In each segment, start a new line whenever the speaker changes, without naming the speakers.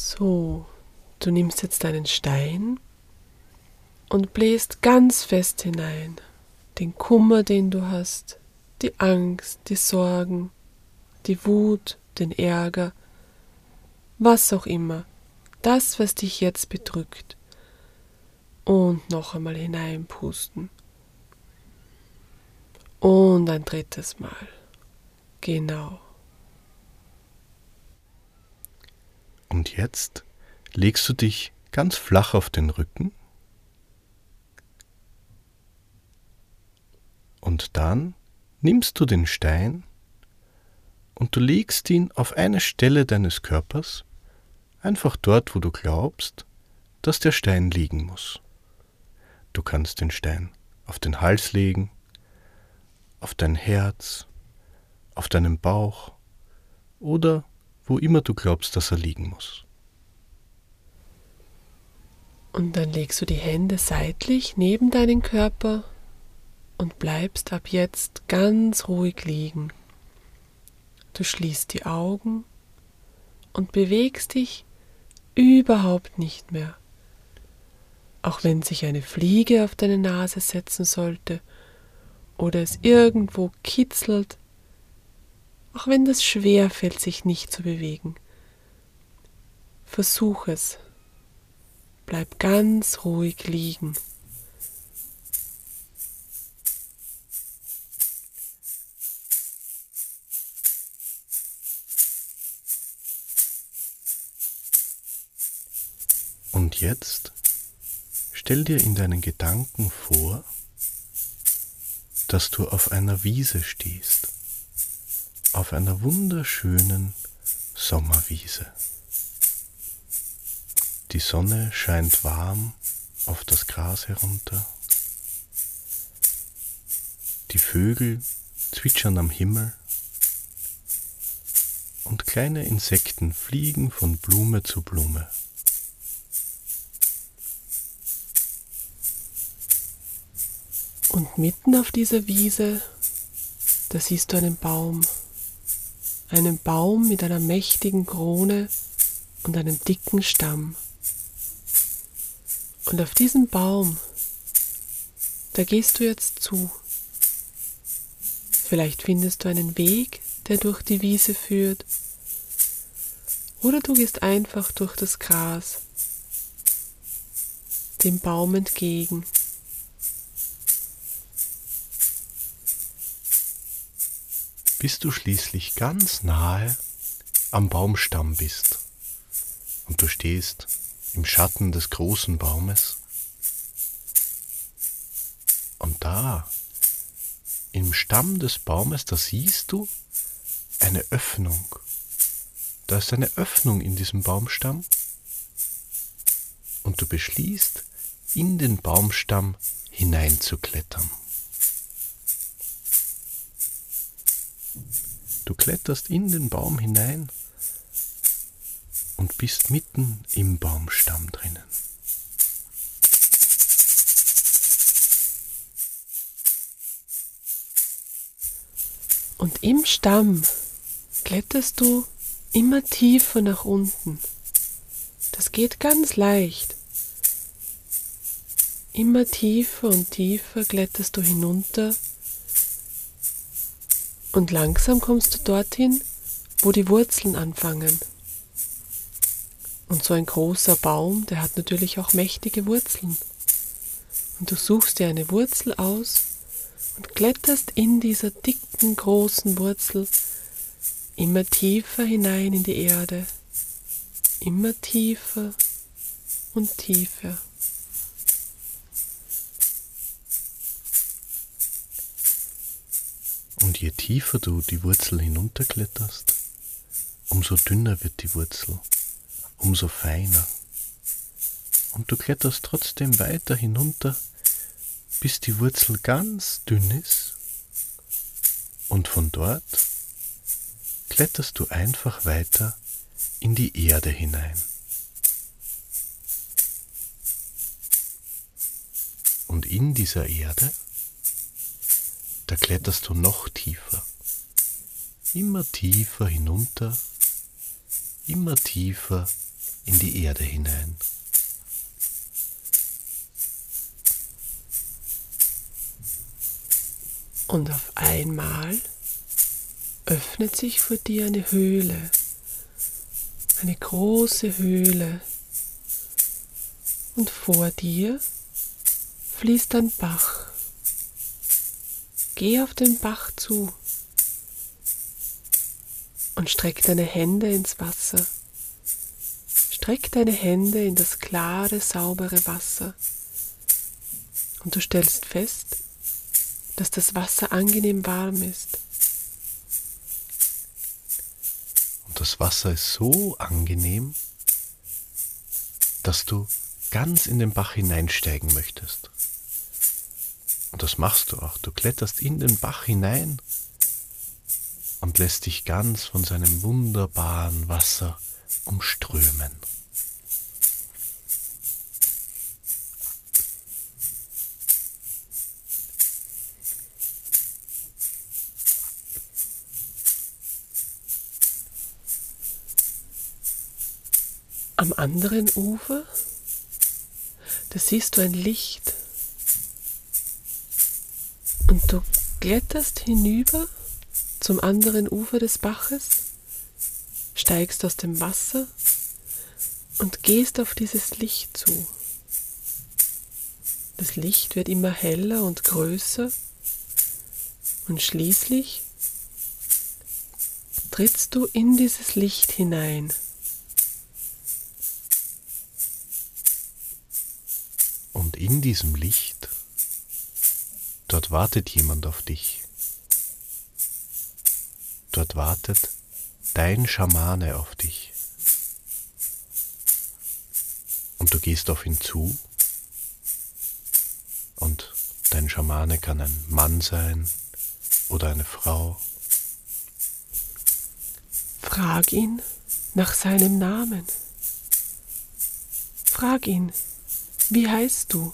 So, du nimmst jetzt einen Stein und bläst ganz fest hinein. Den Kummer, den du hast, die Angst, die Sorgen, die Wut, den Ärger, was auch immer. Das, was dich jetzt bedrückt. Und noch einmal hineinpusten. Und ein drittes Mal. Genau.
Und jetzt legst du dich ganz flach auf den Rücken und dann nimmst du den Stein und du legst ihn auf eine Stelle deines Körpers, einfach dort, wo du glaubst, dass der Stein liegen muss. Du kannst den Stein auf den Hals legen, auf dein Herz, auf deinen Bauch oder wo immer du glaubst, dass er liegen muss.
Und dann legst du die Hände seitlich neben deinen Körper und bleibst ab jetzt ganz ruhig liegen. Du schließt die Augen und bewegst dich überhaupt nicht mehr. Auch wenn sich eine Fliege auf deine Nase setzen sollte oder es irgendwo kitzelt, auch wenn das schwer fällt, sich nicht zu bewegen. Versuch es. Bleib ganz ruhig liegen.
Und jetzt stell dir in deinen Gedanken vor, dass du auf einer Wiese stehst, auf einer wunderschönen Sommerwiese. Die Sonne scheint warm auf das Gras herunter, die Vögel zwitschern am Himmel und kleine Insekten fliegen von Blume zu Blume.
Und mitten auf dieser Wiese, da siehst du einen Baum mit einer mächtigen Krone und einem dicken Stamm. Und auf diesen Baum, da gehst du jetzt zu. Vielleicht findest du einen Weg, der durch die Wiese führt, oder du gehst einfach durch das Gras dem Baum entgegen.
Bis du schließlich ganz nahe am Baumstamm bist und du stehst im Schatten des großen Baumes und da im Stamm des Baumes, da siehst du eine Öffnung. Da ist eine Öffnung in diesem Baumstamm und du beschließt, in den Baumstamm hineinzuklettern. Du kletterst in den Baum hinein und bist mitten im Baumstamm drinnen.
Und im Stamm kletterst du immer tiefer nach unten. Das geht ganz leicht. Immer tiefer und tiefer kletterst du hinunter und langsam kommst du dorthin, wo die Wurzeln anfangen. Und so ein großer Baum, der hat natürlich auch mächtige Wurzeln. Und du suchst dir eine Wurzel aus und kletterst in dieser dicken, großen Wurzel immer tiefer hinein in die Erde. Immer tiefer und tiefer.
Und je tiefer du die Wurzel hinunterkletterst, umso dünner wird die Wurzel, umso feiner. Und du kletterst trotzdem weiter hinunter, bis die Wurzel ganz dünn ist. Und von dort kletterst du einfach weiter in die Erde hinein. Und in dieser Erde, da kletterst du noch tiefer, immer tiefer hinunter, immer tiefer in die Erde hinein.
Und auf einmal öffnet sich vor dir eine Höhle, eine große Höhle. Und vor dir fließt ein Bach. Geh auf den Bach zu und streck deine Hände ins Wasser. Streck deine Hände in das klare, saubere Wasser. Und du stellst fest, dass das Wasser angenehm warm ist.
Und das Wasser ist so angenehm, dass du ganz in den Bach hineinsteigen möchtest. Und das machst du auch. Du kletterst in den Bach hinein und lässt dich ganz von seinem wunderbaren Wasser umströmen.
Am anderen Ufer, da siehst du ein Licht und du kletterst hinüber zum anderen Ufer des Baches, steigst aus dem Wasser und gehst auf dieses Licht zu. Das Licht wird immer heller und größer und schließlich trittst du in dieses Licht hinein.
Und in diesem Licht, dort wartet jemand auf dich. Dort wartet dein Schamane auf dich. Und du gehst auf ihn zu. Und dein Schamane kann ein Mann sein oder eine Frau.
Frag ihn nach seinem Namen. Frag ihn, wie heißt du?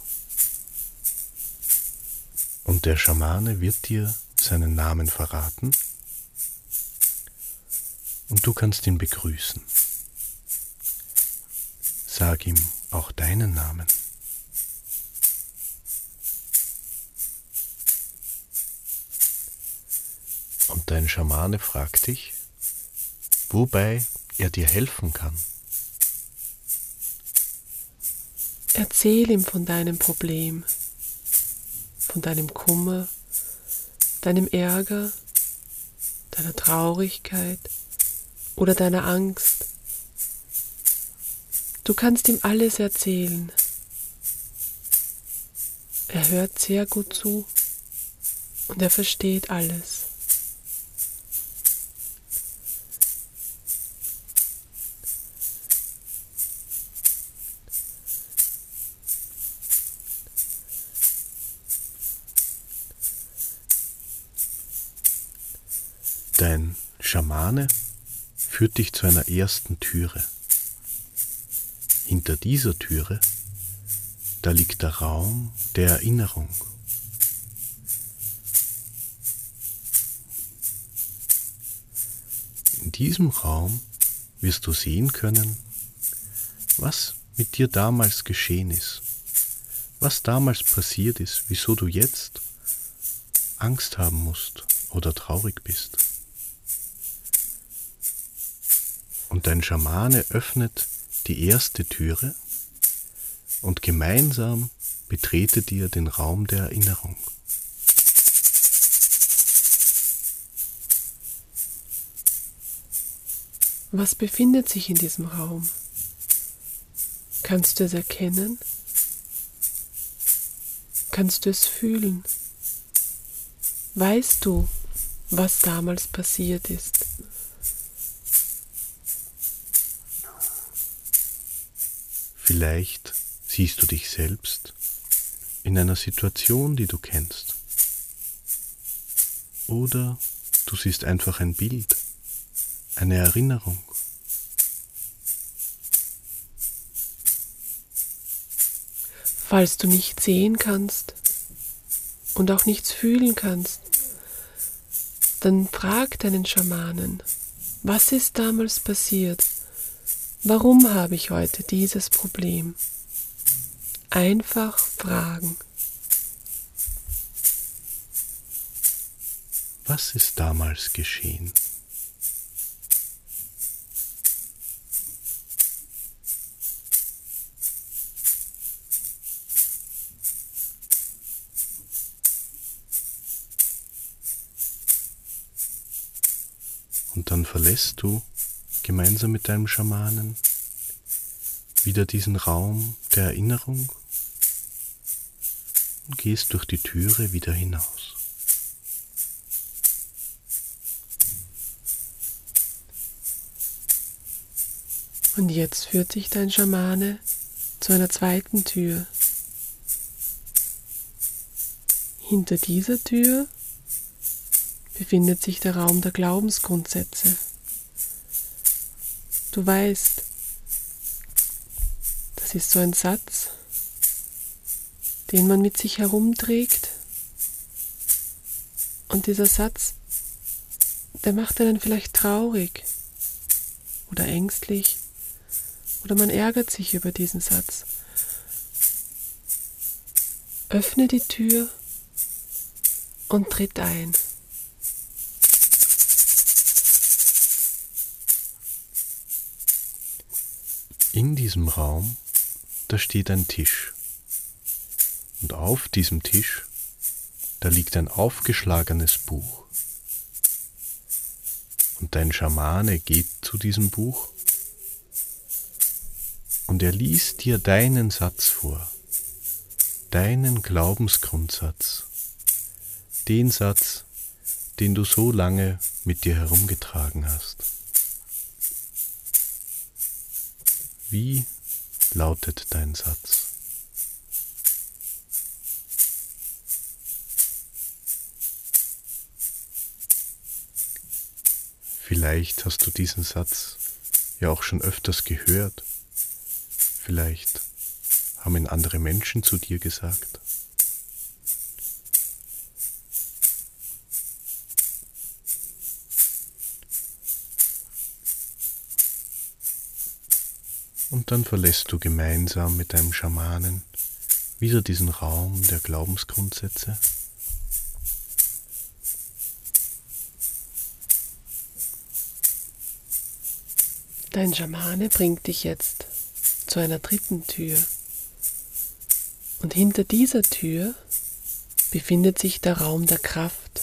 Und der Schamane wird dir seinen Namen verraten und du kannst ihn begrüßen. Sag ihm auch deinen Namen. Und dein Schamane fragt dich, wobei er dir helfen kann.
Erzähl ihm von deinem Problem, von deinem Kummer, deinem Ärger, deiner Traurigkeit oder deiner Angst. Du kannst ihm alles erzählen. Er hört sehr gut zu und er versteht alles.
Dein Schamane führt dich zu einer ersten Türe. Hinter dieser Türe, da liegt der Raum der Erinnerung. In diesem Raum wirst du sehen können, was mit dir damals geschehen ist, was damals passiert ist, wieso du jetzt Angst haben musst oder traurig bist. Und dein Schamane öffnet die erste Türe und gemeinsam betretet ihr den Raum der Erinnerung.
Was befindet sich in diesem Raum? Kannst du es erkennen? Kannst du es fühlen? Weißt du, was damals passiert ist?
Vielleicht siehst du dich selbst in einer Situation, die du kennst. Oder du siehst einfach ein Bild, eine Erinnerung.
Falls du nicht sehen kannst und auch nichts fühlen kannst, dann frag deinen Schamanen, was ist damals passiert? warum habe ich heute dieses Problem? Einfach fragen.
Was ist damals geschehen? Und dann verlässt du gemeinsam mit deinem Schamanen wieder diesen Raum der Erinnerung und gehst durch die Türe wieder hinaus.
Und jetzt führt dich dein Schamane zu einer zweiten Tür. Hinter dieser Tür befindet sich der Raum der Glaubensgrundsätze. Du weißt, das ist so ein Satz, den man mit sich herumträgt. Und dieser Satz, der macht einen vielleicht traurig oder ängstlich oder man ärgert sich über diesen Satz. Öffne die Tür und tritt ein.
In diesem Raum, da steht ein Tisch. Und auf diesem Tisch, da liegt ein aufgeschlagenes Buch. Und dein Schamane geht zu diesem Buch und er liest dir deinen Satz vor, deinen Glaubensgrundsatz, den Satz, den du so lange mit dir herumgetragen hast. Wie lautet dein Satz? Vielleicht hast du diesen Satz ja auch schon öfters gehört. Vielleicht haben ihn andere Menschen zu dir gesagt. Und dann verlässt du gemeinsam mit deinem Schamanen wieder diesen Raum der Glaubensgrundsätze.
Dein Schamane bringt dich jetzt zu einer dritten Tür. Und hinter dieser Tür befindet sich der Raum der Kraft.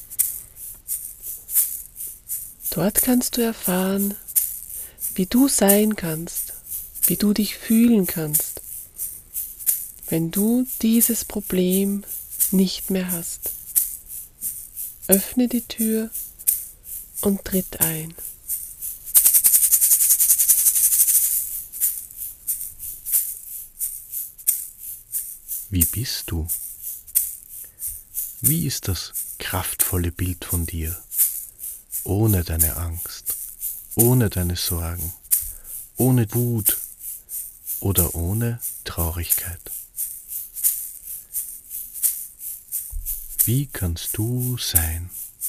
Dort kannst du erfahren, wie du sein kannst, wie du dich fühlen kannst, wenn du dieses Problem nicht mehr hast. Öffne die Tür und tritt ein.
Wie bist du? Wie ist das kraftvolle Bild von dir, ohne deine Angst, ohne deine Sorgen, ohne Wut oder ohne Traurigkeit? Wie kannst du sein?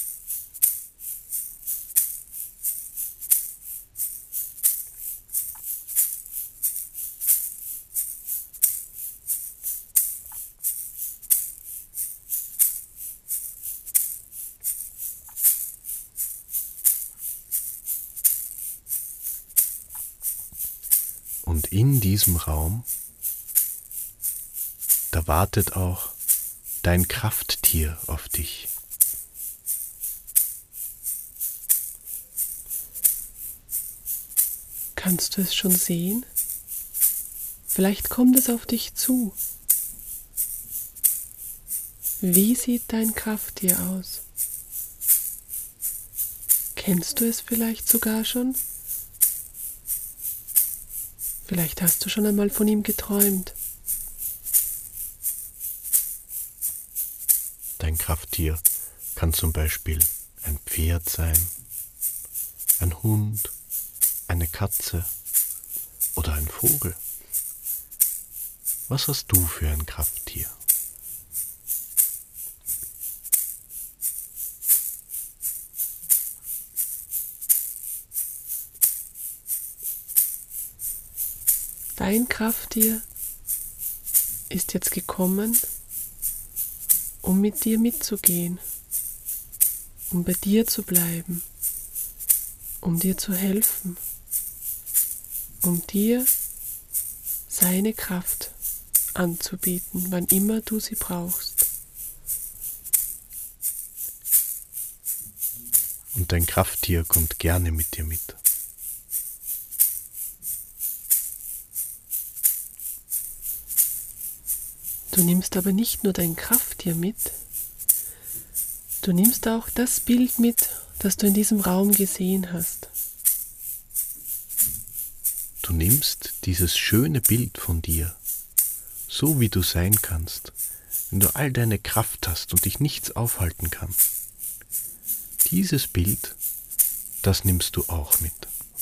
Und in diesem Raum, da wartet auch dein Krafttier auf dich.
Kannst du es schon sehen? Vielleicht kommt es auf dich zu. Wie sieht dein Krafttier aus? Kennst du es vielleicht sogar schon? Vielleicht hast du schon einmal von ihm geträumt.
Dein Krafttier kann zum Beispiel ein Pferd sein, ein Hund, eine Katze oder ein Vogel. Was hast du für ein Krafttier?
Dein Krafttier ist jetzt gekommen, um mit dir mitzugehen, um bei dir zu bleiben, um dir zu helfen, um dir seine Kraft anzubieten, wann immer du sie brauchst.
Und dein Krafttier kommt gerne mit dir mit.
Du nimmst aber nicht nur dein Krafttier mit, du nimmst auch das Bild mit, das du in diesem Raum gesehen hast.
Du nimmst dieses schöne Bild von dir, so wie du sein kannst, wenn du all deine Kraft hast und dich nichts aufhalten kann. Dieses Bild, das nimmst du auch mit.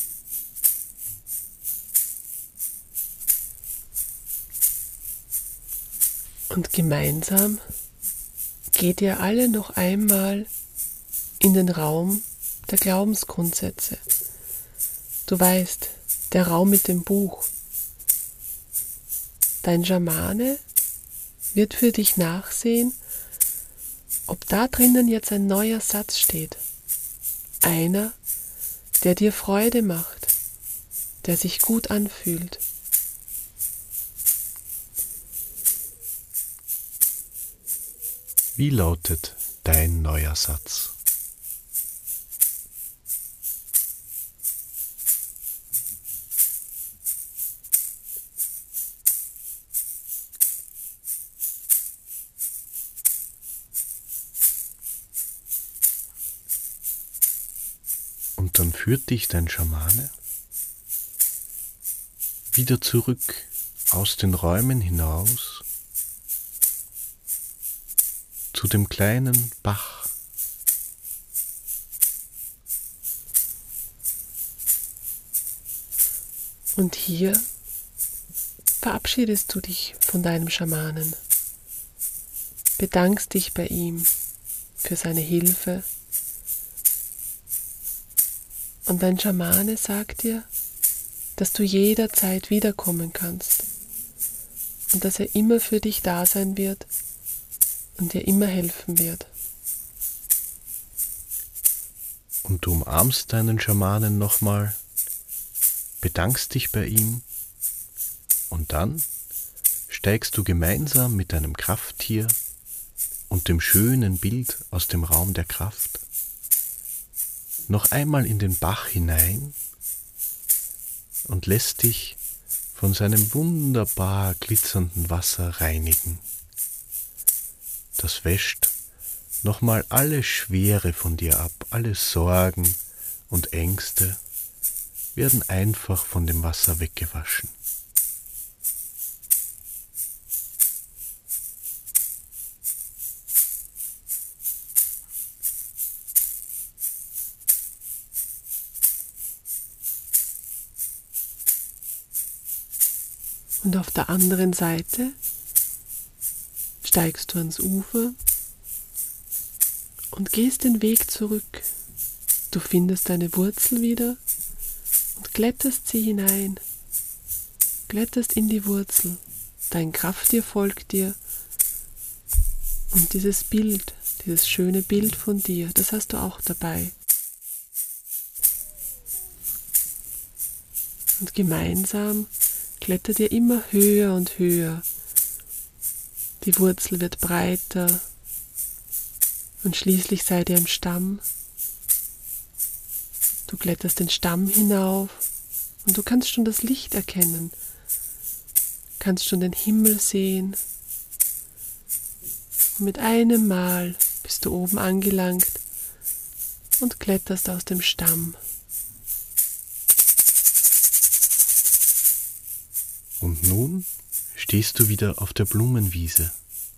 Und gemeinsam geht ihr alle noch einmal in den Raum der Glaubensgrundsätze. Du weißt, der Raum mit dem Buch. Dein Schamane wird für dich nachsehen, ob da drinnen jetzt ein neuer Satz steht. Einer, der dir Freude macht, der sich gut anfühlt.
Wie lautet dein neuer Satz? Und dann führt dich dein Schamane wieder zurück aus den Räumen hinaus zu dem kleinen Bach.
Und hier verabschiedest du dich von deinem Schamanen, bedankst dich bei ihm für seine Hilfe. Und dein Schamane sagt dir, dass du jederzeit wiederkommen kannst und dass er immer für dich da sein wird und dir immer helfen wird.
Und du umarmst deinen Schamanen nochmal, bedankst dich bei ihm und dann steigst du gemeinsam mit deinem Krafttier und dem schönen Bild aus dem Raum der Kraft noch einmal in den Bach hinein und lässt dich von seinem wunderbar glitzernden Wasser reinigen. Das wäscht nochmal alle Schwere von dir ab, alle Sorgen und Ängste werden einfach von dem Wasser weggewaschen.
Und auf der anderen Seite steigst du ans Ufer und gehst den Weg zurück. Du findest deine Wurzel wieder und glättest sie hinein, glätterst in die Wurzel. Dein Krafttier folgt dir und dieses Bild, dieses schöne Bild von dir, das hast du auch dabei. Und gemeinsam klettert ihr immer höher und höher. Die Wurzel wird breiter und schließlich seid ihr im Stamm. Du kletterst den Stamm hinauf und du kannst schon das Licht erkennen, kannst schon den Himmel sehen. Und mit einem Mal bist du oben angelangt und kletterst aus dem Stamm.
Und nun stehst du wieder auf der Blumenwiese.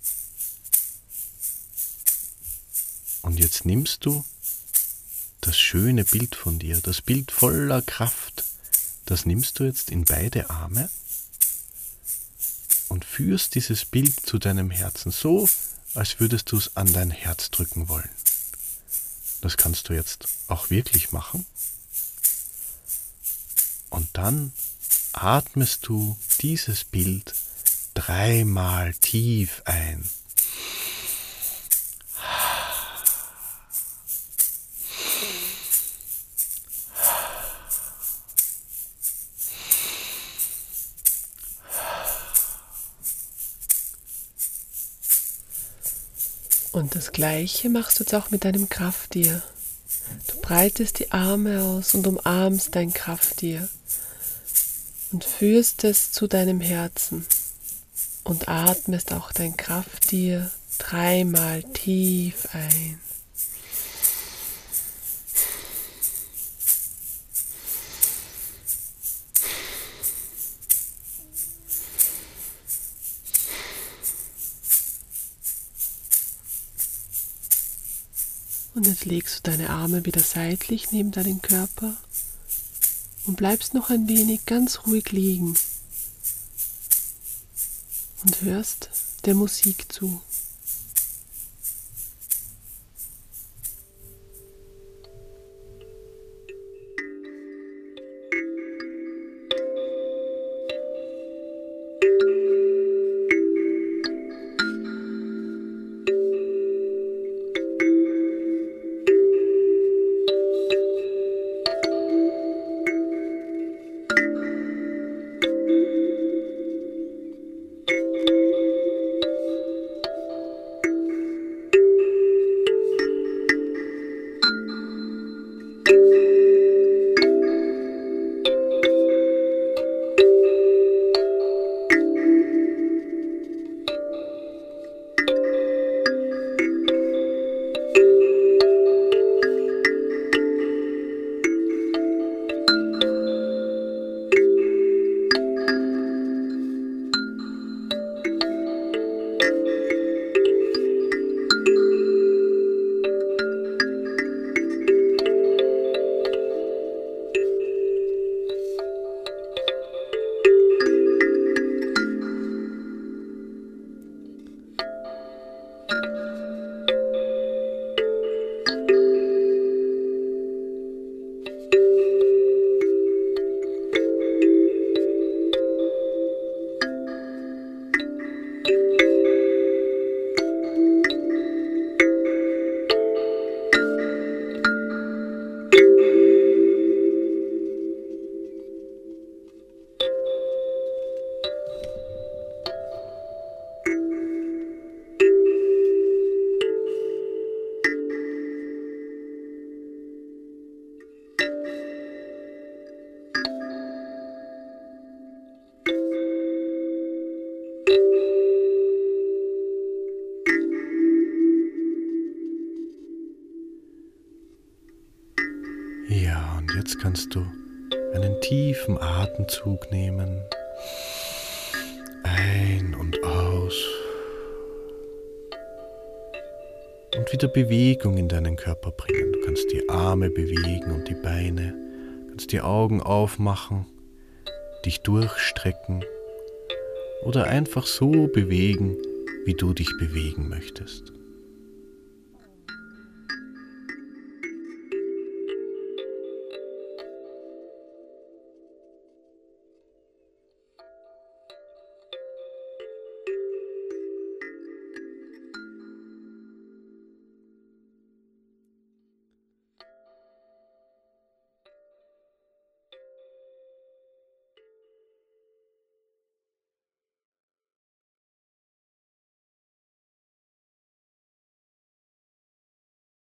Und jetzt nimmst du das schöne Bild von dir, das Bild voller Kraft, das nimmst du jetzt in beide Arme und führst dieses Bild zu deinem Herzen, so als würdest du es an dein Herz drücken wollen. Das kannst du jetzt auch wirklich machen. Und dann atmest du dieses Bild 3-mal tief ein.
Und das Gleiche machst du jetzt auch mit deinem Krafttier. Du breitest die Arme aus und umarmst dein Krafttier und führst es zu deinem Herzen und atmest auch dein Krafttier 3-mal tief ein. Und jetzt legst du deine Arme wieder seitlich neben deinen Körper und bleibst noch ein wenig ganz ruhig liegen und hörst der Musik zu.
Ja, und jetzt kannst du einen tiefen Atemzug nehmen. Ein und aus. Und wieder Bewegung in deinen Körper bringen. Du kannst die Arme bewegen und die Beine. Du kannst die Augen aufmachen, dich durchstrecken oder einfach so bewegen, wie du dich bewegen möchtest.